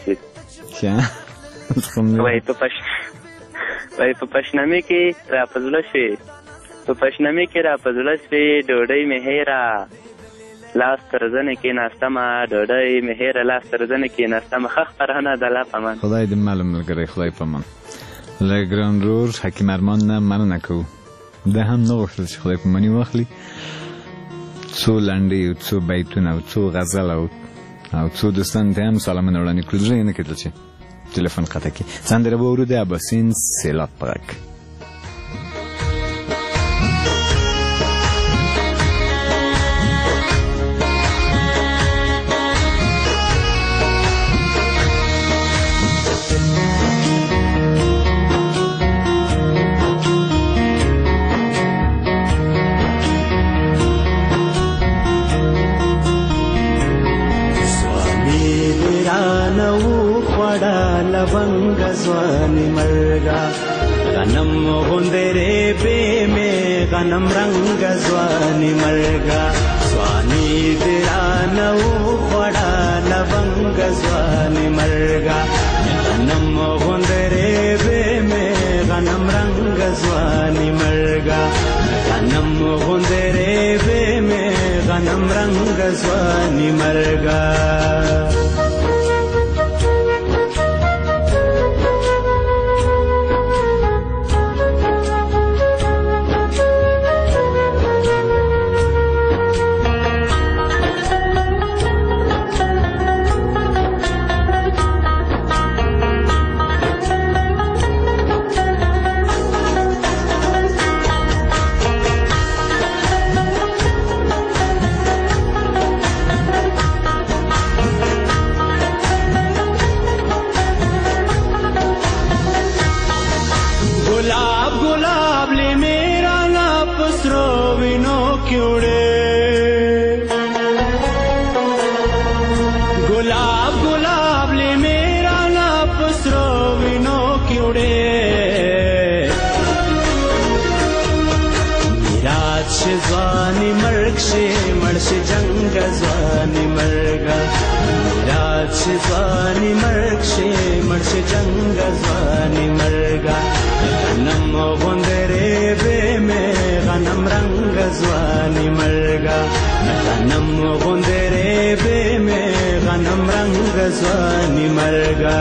صاحب وایي په پشنمې کې را په زړه شوې په پشنمې کې را په زړه شوې ډوډۍ مې هېره لاس تر زنې کېناستمه ډوډۍ مې هېره لاس تر زنې کېناستمه ښه خپرونه د الله په امان خدای دې مل ملګری خدای په امان له ګران ورور حکیم ارمان نه مننه کوو ده هم نه غوښتل چې خدای په مني واخلي څو لنډې او څو بیتونه او څو غزل او څو دوستانو ته هم سلامونه وړاندې کړو زړه یې نه کېدل چې تلفن قطع کړي سندره به اورو د اباسین سیلاب په غږ लवंग स्वानी मरगा गनम गुंदरे पे में गनम रंग स्वानी मरगा स्वानी तेरा नौ बड़ा लवंग स्वानी मरगा गनम गुंदरे पे में गनम रंग स्वानी मरगा गनम गुंदरे पे में गनम रंग स्वानी मरगा ځواني مرګ شي مړ شي جنګ ځواني مرګا راج ځواني مرګ شي مړ شي جنګ ځواني مرګا غنم غوندرې به مې غنم رنگ ځواني مرګا غنم غوندرې به مې غنم رنگ ځواني مرګا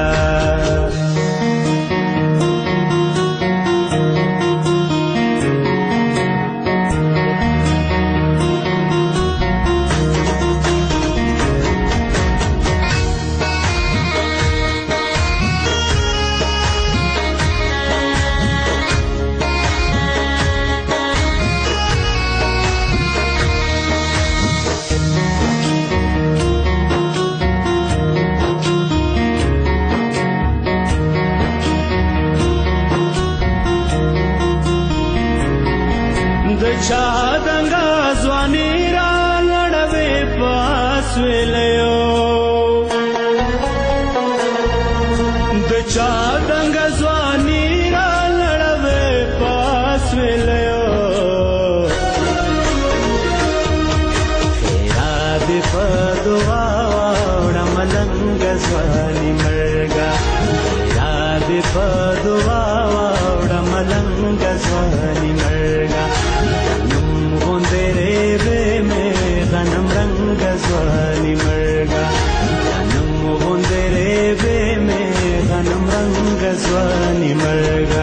ځواني مرګه یاد په دعا واوړه ملنګ ځواني مرګه غنم غوندې ریبې مې غنم رنګ ځواني مرګه غنم غوندې ریبې مې غنم رنګ ځواني مرګه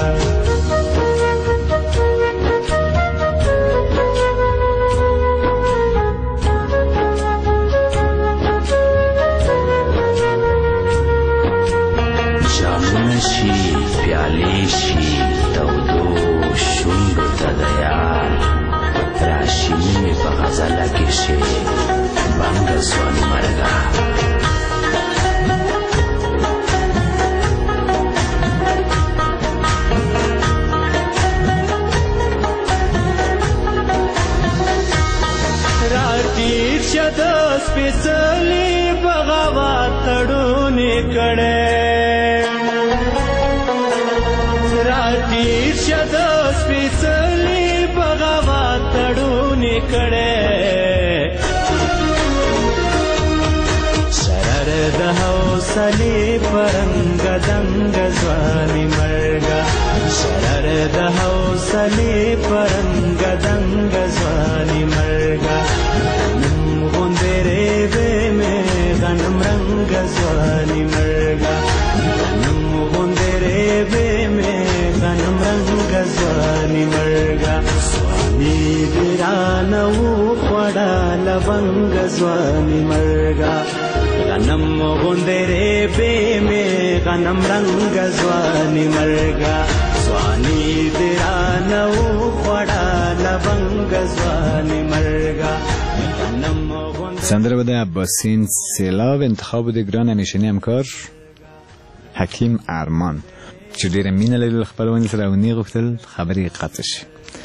سلی پرنګ دنګ ځواني مرګه شرر د حوصلې پرنګ دنګ ځواني مرګه غنم غوندې ریبې مې غنم رنګ ځواني مرګه غنم غوندې ریبې مې غنم رنګ ځواني مرګه ځواني دې رانه وخوړه لونګ ځواني مرګه غنم غوندې ریبې مې غنم رنګ ځواني مرګه ځواني دې رانه وخوړه لونګ ځواني مرګه سندره به د عباسین سیلاب انتخاب د ګران همیشنی همکار حکیم ارمان چې ډېره مینه لري له خپلوانو سره او نه غوښتل خبرې قطع شي.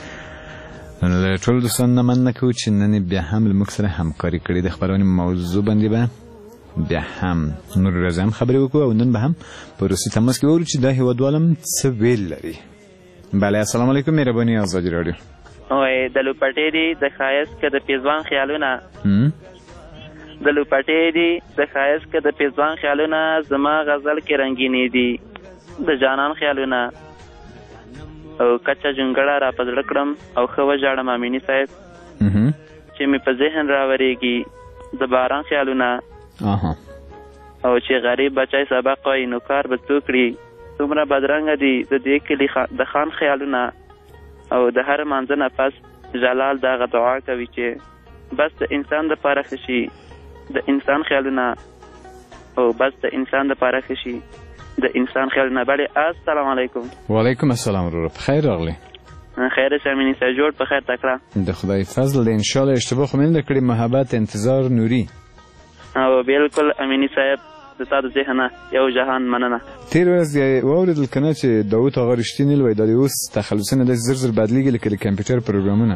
له ټولو دوستانو نه مننه کوو چې نن بیا هم له موږ سره همکاري کړې د خبرونې موضوع باندې به بیا هم نور ورځ هم خبرې وکړو او نن به هم په روسي تماس کې وورو چې دا هېوادوال هم څه ویل لري. بله السلام علیکم مهرباني ازادي راډیو. وای د لوپټې دي د ښایست که د پیزوان خیالونه د لوپټې دي د ښایست که د پیزوان خیالونه زما غزل کې رنګینې دي د جانان خیالونه او کچه جونګړه را په زړه کړم او ښه وژاړم امیني صاحب چې مې په ذهن راورېږي د باران خیالونه او چې غریب بچی سبق وایي نو کار به څوک کړي څومره بدرنګه دي د دې کلي د خان خیالونه او د هر مانځه نه پس جلال دغه دعا کوي چې بس د انسان دپاره ښه شي د انسان خیالونه او بس د انسان دپاره ښه شي د انسان خیالونه. بلې السلام علیکم. وعلیکم السلام ورور په خیر راغلی. خیر شه امیني صاحب جوړ په خیر تکړه د خدای فضل دی انشاءالله اشتباه خو مې نه کړې محبت انتظار نوري او بالکل امیني صاحب د تا د ذهنه یو جهان مننه. تېر ورځ واورېدل که نه چې داود هغه رښتینې وایي دا د اوس تخلصونه داسې زر زر بدلېږي لکه د کمپیوټر پروګرامونه.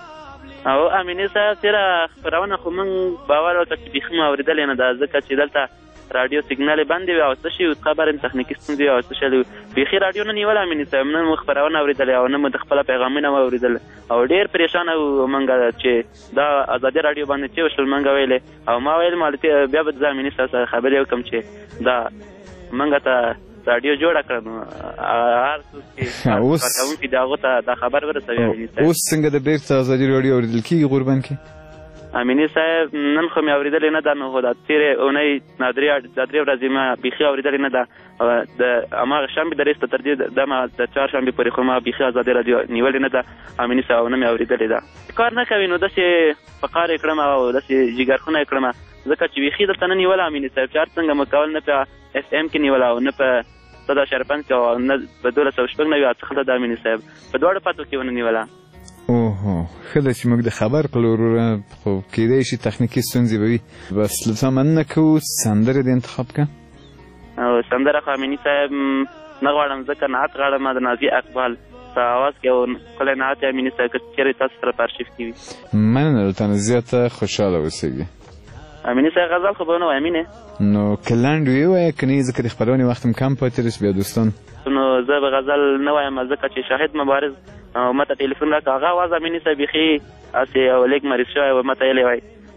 او امیني صاحب تېره خپرونه خو موږ باور وکړه چې بیخي مو اورېدلې نه ده ځکه چې دلته راډیو سیګنال یې بندې وې او څه شي خبر تخنیکي ستونزې او څه شی بیخي راډیو نه نیوله امیني صاحب نه مو خپرونه اورېدلې او نه مو د خپله پیغامونه مو اورېدل او ډېر پریشانه وو موږ چې دا ازادي راډیو باندې چې وشول موږ ویلې او ما ویل مالتي بیا به زه امیني صاحب سره خبرې وکړم چې دا موږ ته راډیو جوړه کړه نو هر څوک چې کارکوونکي د هغو ته دا خبر ورسوي امیني صاحب. اوس څنګه د بېرته ازادي راډیو اورېدل کېږي غوربند کې؟ امیني صاحب نن خو مې اورېدلې نه ده نو خو دا تېرې اونۍ دا درې ورځې ما بیخي اورېدلې نه ده د هماغه شنبې د رېسته تر دې دمه د چهارشنبې پورې خو ما بیخي ازادي راډیو نیولې نه ده امیني صاحب او نه مې اورېدلې ده. کار نه کوي نو داسې فقار یې کړم او داسې جګرخونه یې کړم ځکه چې بیخي دلته نه نیوله امیني صاحب چې هر څنګه مو کول نه په اس ام کې نیوله او نه په صدا شرپنځ کې او نه په دولس سوه شپږ نوي اته خلته د امیني صاحب په دواړو پاتو کې ونه نیوله. اوهو ښه ده چې موږ د خبر په لور خو کیدای شي تخنیکي ستونزې به وي. بس له تا مننه کوو سندرې د انتخاب که او سندره خو امیني صاحب نه غواړم ځکه نعت غواړم د نازي اقبال په اواز کې او ښکلی نعت یې امیني صاحب که چېرې تاسو سره په ارشیف کې وي. مننه له تا نه زیاته خوشحاله اوسېږي. امیني صاحب غزل خو به ونه وایم نو که لنډ ویوایه که نه ځکه د خپرونې وخت هم کم پاتې رس بیا دوستان نو زه به غزل نه وایم ځکه چې شاهد مبارز ماته ټلیفون راکړه هغه اواز امیني صاحب بیخي هسې یو لیک مریض شوی و ماته ویلی وای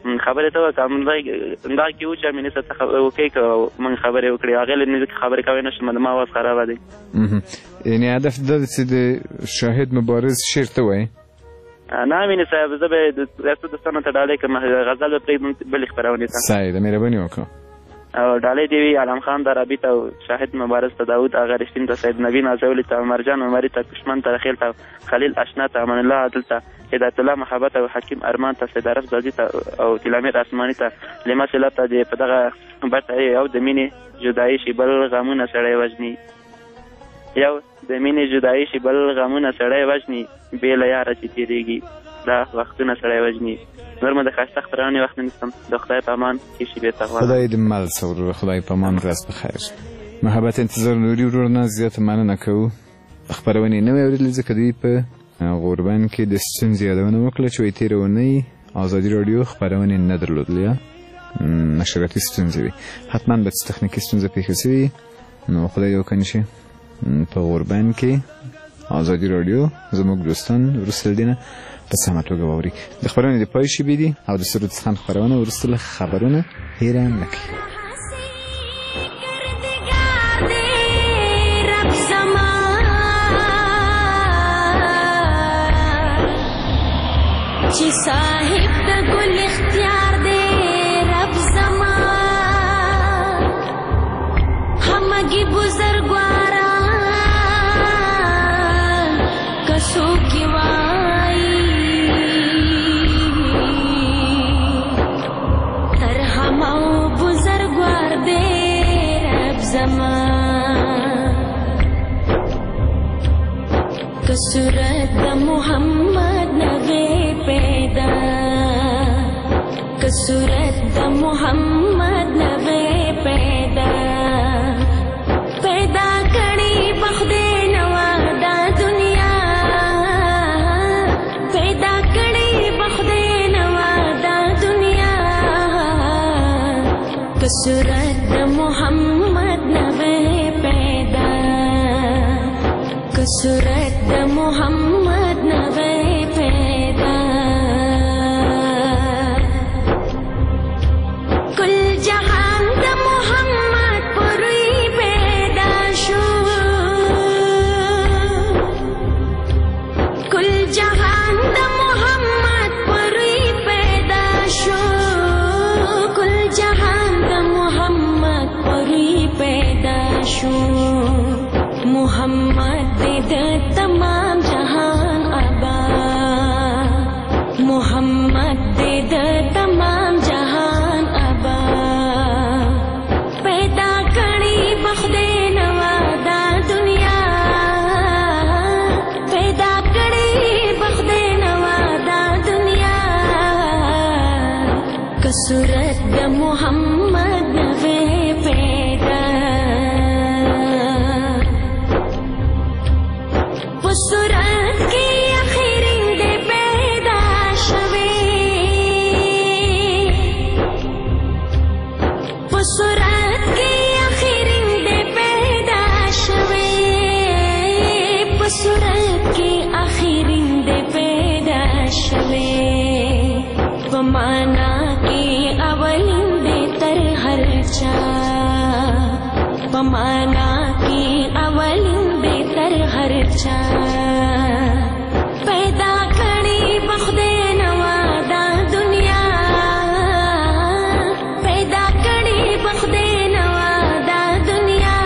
خبرې ته وکړه همدغه کې و چې امینې صاحب څخه وکړئ که موږ خبرې وکړې هغې له نه خبرې کوی نه شم زما اواز خرابه دی یعنې هدف دا دی چې د شاهد مبارز شعر ته وایي نه امینې صاحب زه به د ریاست دوستانو ته ډالۍ کړم غزل به پرېږدم بلې خپرونې ته صحیح ده مهرباني وکړه او ډالۍ دې وي علم خان درابي ته او شاهد مبارز ته داود اغا رښتین ته سید نبی نازولي ته مرجان عمري ته کشمن ته رخیل ته خلیل اشنا ته امان الله عادل ته هدایت الله محبت او حکیم ارمان ته سید عرف زادي ته او تلامیر اسماني ته لما سلاب ته دې په دغه بټه او د مینې جدایي شي بل غمونه سړی وژني یو د مینې جدایي شي بل غمونه سړی وژني بې له یاره چې تېرېږي دا وختونه سړی وژني نور مو د ښایسته خپرونې وخت نه نیسم د خدای په امان کې شي بېرته غواړم خدای دې مل شه ورور خدای په امان ورځ بخیر محبت انتظار نوري ورور نه زیاته مننه کوو خپرونې نوې اورېدلې ځکه دوی په غوربند کې د ستونزې یادونه وکړه چې وایي تېره اونۍ ازادي راډیو خپرونې نه درلودلې نشراتي ستونزې وي حتما به څه تخنیکي ستونزه پېښه شوي نو خدای دې وکړي چې په غوربند کې ازادي راډیو زموږ دوستان وروسته له دې نه په سمه توګه واوري د خپرونې د پای شبي دي او د سرود څخه خپرونه وروسته له خبرونه هیره نه کوي چې صاحب د ګل اختیار دی رب زما همګي بزرګواران کسو کی وای تر همو بزرګوار دی رب زما کسرت د محمد نبی پیدا کسرت د محمد نبی پیدا پیدا کړي بخدې نوا دا دنیا پیدا کړي بخدې نوا دا دنیا کسرت د محمد نبی پیدا کسرت د محمد نبی پیدا کل جهان د محمد پروي پیدا شو کل جهان د محمد پروي پیدا شو کل جهان د محمد پروي پیدا شو محمد د تمام جهان آبا محمد د تمام جهان آبا پیدا کړي بخدې نوا دا دنیا پیدا کړي بخدې نوا دا دنیا کسرت د محمد نبی پیدا صورت کی آخرین دے پیدا شوے صورت کی آخرین دے پیدا شوے صورت کی آخرین دے پیدا شوے پمانا کی اولین دے تر ہر چا پمانا کی اولین دے تر ہر چا پیدا کړي بخدې نوا دا دنیا پیدا کړي بخدې نوا دا دنیا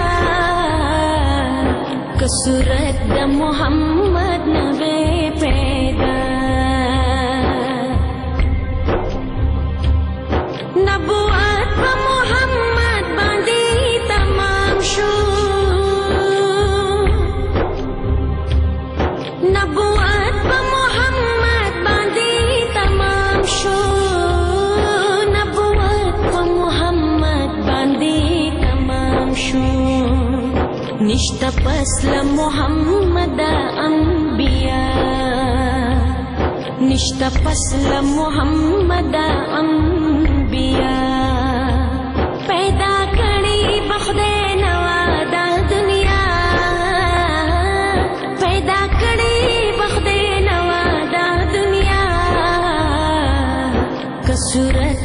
کسرت د محمد نبی پیدا نبوت په محمد باندې تمام شو نبوت په محمد باندې تمام شو نبوت په محمد باندې تمام شو نشته پس له محمد انبیا نشته پس له محمد انبیا پیدا کړي بخدې نوا دا دنیا پیدا کړي بخدې نوا دا دنیا کسرت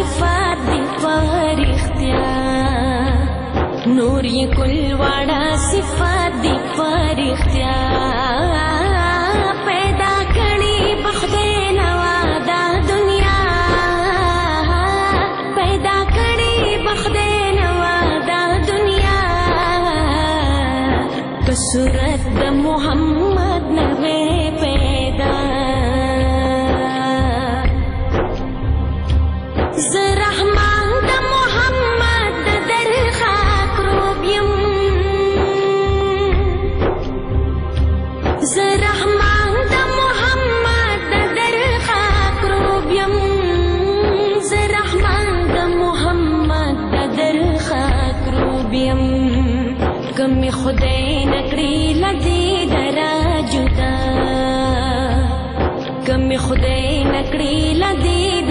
صفات دی پر اختیار نور یہ کل واڑا صفات دی پر اختیار پیدا کړي بخدے نوا دا دنیا پیدا کړي بخدے نوا دا دنیا کسورت د محمد نوے پیدا زرحمان د محمد در خاک روب یم زرحمان د محمد در خاک روب یم زرحمان د محمد در خاک روب یم کم خدای نکړي لدی درا جدا کم خدای نکړي لدی